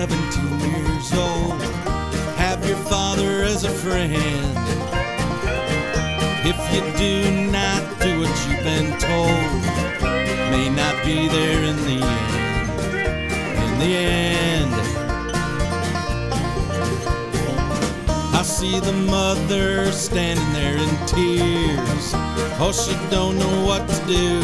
17 years old. Have your father as a friend. If you do not do what you've been told, may not be there in the end. In the end, I see the mother standing there in tears. Oh, she don't know what to do,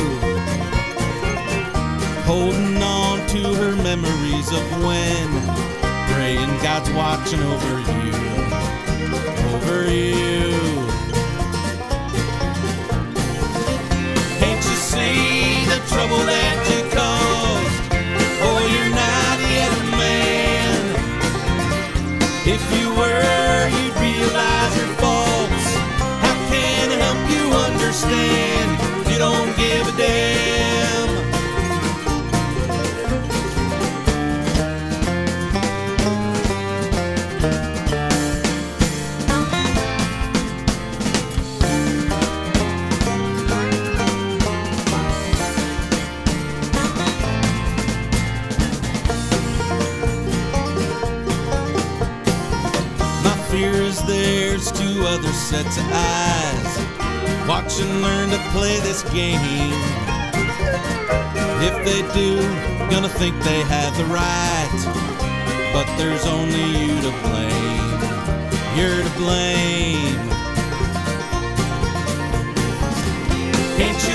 holding on to her memories of when, praying God's watching over you, over you. Can't you see the trouble that you caused? Oh, you're not yet a man. If you were, you'd realize your faults. How can I help you understand? You don't give a damn. Fear is there's two other sets of eyes, watch and learn to play this game. If they do, gonna think they have the right, but there's only you to blame. You're to blame. Can't